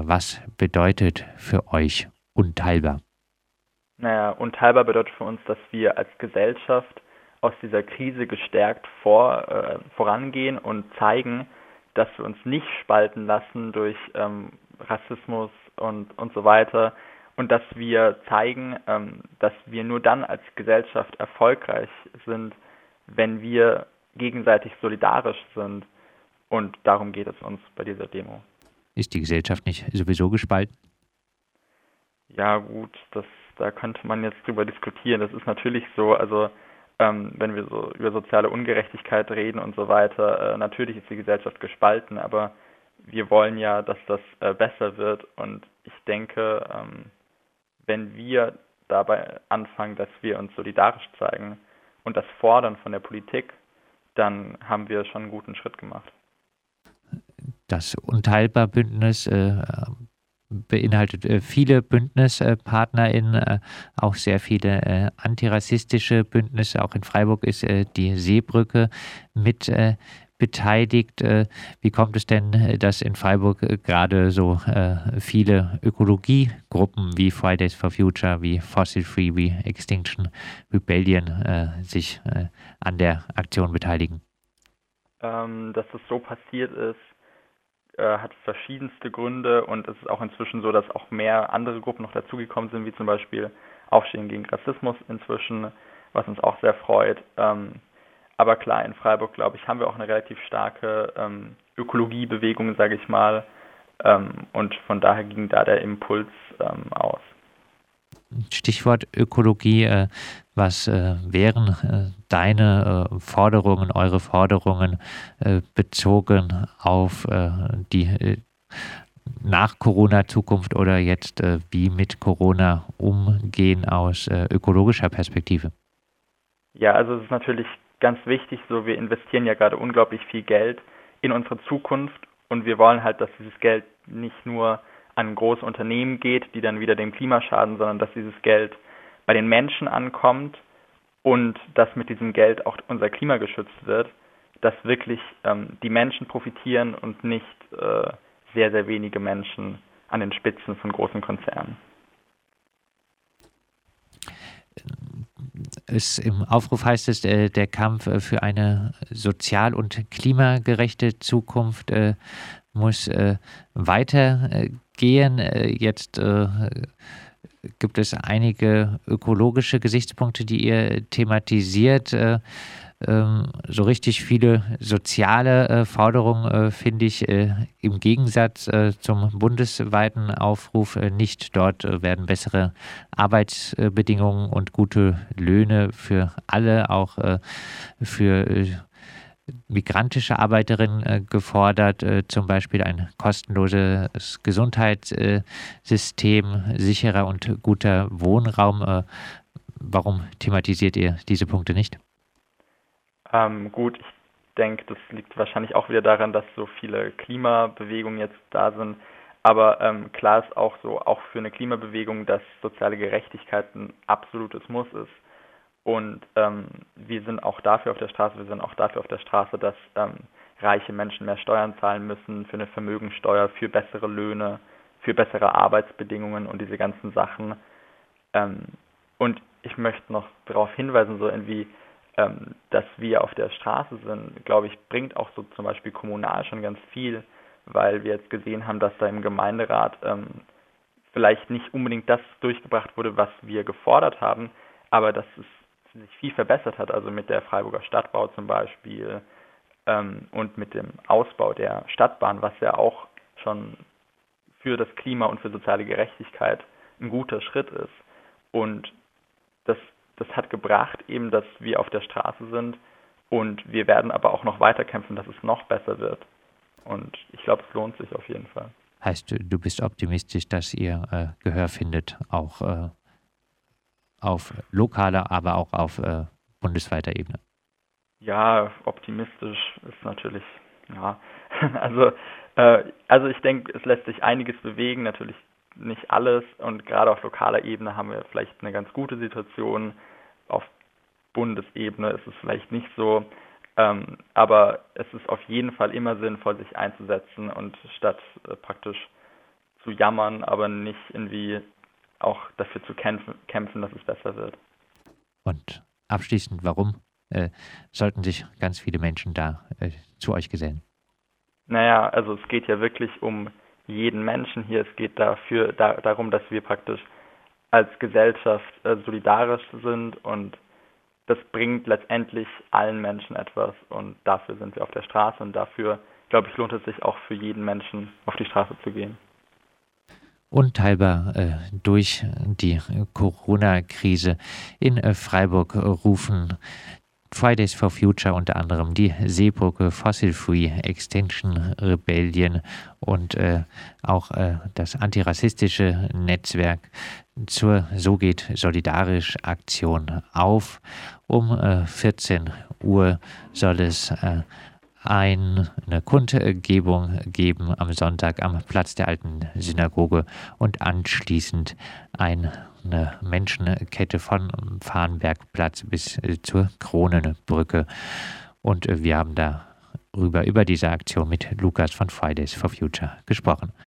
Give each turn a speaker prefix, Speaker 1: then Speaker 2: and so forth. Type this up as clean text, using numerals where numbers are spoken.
Speaker 1: Was bedeutet für euch unteilbar?
Speaker 2: Naja, unteilbar bedeutet für uns, dass wir als Gesellschaft aus dieser Krise gestärkt vorangehen und zeigen, dass wir uns nicht spalten lassen durch Rassismus und so weiter und dass wir zeigen, dass wir nur dann als Gesellschaft erfolgreich sind, wenn wir gegenseitig solidarisch sind. Und darum geht es uns bei dieser Demo.
Speaker 1: Ist die Gesellschaft nicht sowieso gespalten?
Speaker 2: Ja gut, da könnte man jetzt drüber diskutieren. Das ist natürlich so, also wenn wir so über soziale Ungerechtigkeit reden und so weiter, natürlich ist die Gesellschaft gespalten, aber wir wollen ja, dass das besser wird und ich denke, wenn wir dabei anfangen, dass wir uns solidarisch zeigen und das fordern von der Politik, dann haben wir schon einen guten Schritt gemacht.
Speaker 1: Das Unteilbar-Bündnis beinhaltet viele BündnispartnerInnen, auch sehr viele antirassistische Bündnisse. Auch in Freiburg ist die Seebrücke mit beteiligt. Wie kommt es denn, dass in Freiburg gerade so viele Ökologiegruppen wie Fridays for Future, wie Fossil Free, wie Extinction Rebellion sich an der Aktion beteiligen?
Speaker 2: Dass es so passiert ist, hat verschiedenste Gründe und es ist auch inzwischen so, dass auch mehr andere Gruppen noch dazugekommen sind, wie zum Beispiel Aufstehen gegen Rassismus inzwischen, was uns auch sehr freut. Aber klar, in Freiburg, glaube ich, haben wir auch eine relativ starke Ökologiebewegung, sage ich mal. Und von daher ging da der Impuls aus.
Speaker 1: Stichwort Ökologie. Was wären deine Forderungen, eure Forderungen bezogen auf die Nach-Corona-Zukunft oder jetzt wie mit Corona umgehen aus ökologischer Perspektive?
Speaker 2: Ja, also es ist natürlich ganz wichtig, so wir investieren ja gerade unglaublich viel Geld in unsere Zukunft und wir wollen halt, dass dieses Geld nicht nur an große Unternehmen geht, die dann wieder dem Klima schaden, sondern dass dieses Geld bei den Menschen ankommt und dass mit diesem Geld auch unser Klima geschützt wird, dass wirklich die Menschen profitieren und nicht sehr, sehr wenige Menschen an den Spitzen von großen Konzernen.
Speaker 1: Im Aufruf heißt es, der Kampf für eine sozial- und klimagerechte Zukunft muss weitergehen. Jetzt gibt es einige ökologische Gesichtspunkte, die ihr thematisiert. So richtig viele soziale Forderungen finde ich im Gegensatz zum bundesweiten Aufruf nicht. Dort werden bessere Arbeitsbedingungen und gute Löhne für alle, auch für migrantische Arbeiterinnen gefordert, zum Beispiel ein kostenloses Gesundheitssystem, sicherer und guter Wohnraum. Warum thematisiert ihr diese Punkte nicht?
Speaker 2: Gut, ich denke, das liegt wahrscheinlich auch wieder daran, dass so viele Klimabewegungen jetzt da sind. Aber klar ist auch so, auch für eine Klimabewegung, dass soziale Gerechtigkeit ein absolutes Muss ist. Und wir sind auch dafür auf der Straße, dass reiche Menschen mehr Steuern zahlen müssen, für eine Vermögensteuer, für bessere Löhne, für bessere Arbeitsbedingungen und diese ganzen Sachen. Ähm, und ich möchte noch darauf hinweisen, so irgendwie, dass wir auf der Straße sind, glaube ich, bringt auch so zum Beispiel kommunal schon ganz viel, weil wir jetzt gesehen haben, dass da im Gemeinderat vielleicht nicht unbedingt das durchgebracht wurde, was wir gefordert haben, aber dass es sich viel verbessert hat, also mit der Freiburger Stadtbau zum Beispiel und mit dem Ausbau der Stadtbahn, was ja auch schon für das Klima und für soziale Gerechtigkeit ein guter Schritt ist. Und das, das hat gebracht, eben, dass wir auf der Straße sind und wir werden aber auch noch weiter kämpfen, dass es noch besser wird. Und ich glaube, es lohnt sich auf jeden Fall.
Speaker 1: Heißt, du bist optimistisch, dass ihr Gehör findet, auch auf lokaler, aber auch auf bundesweiter Ebene?
Speaker 2: Ja, optimistisch ist natürlich, ja, also, also ich denke, es lässt sich einiges bewegen, natürlich nicht alles und gerade auf lokaler Ebene haben wir vielleicht eine ganz gute Situation. Auf Bundesebene ist es vielleicht nicht so, aber es ist auf jeden Fall immer sinnvoll, sich einzusetzen und statt praktisch zu jammern, aber nicht irgendwie auch dafür zu kämpfen, dass es besser wird.
Speaker 1: Und abschließend, warum sollten sich ganz viele Menschen da zu euch gesellen?
Speaker 2: Naja, also es geht ja wirklich um jeden Menschen hier. Es geht darum, dass wir praktisch als Gesellschaft solidarisch sind und das bringt letztendlich allen Menschen etwas und dafür sind wir auf der Straße und dafür, glaube ich, lohnt es sich auch für jeden Menschen auf die Straße zu gehen.
Speaker 1: Unteilbar durch die Corona-Krise in Freiburg rufen Fridays for Future unter anderem, die Seebrücke, Fossil Free, Extinction Rebellion und auch das antirassistische Netzwerk zur So geht solidarisch Aktion auf. Um 14 Uhr soll es eine Kundgebung geben am Sonntag am Platz der alten Synagoge und anschließend eine Menschenkette von Farnbergplatz bis zur Kronenbrücke. Und wir haben über diese Aktion mit Lukas von Fridays for Future gesprochen.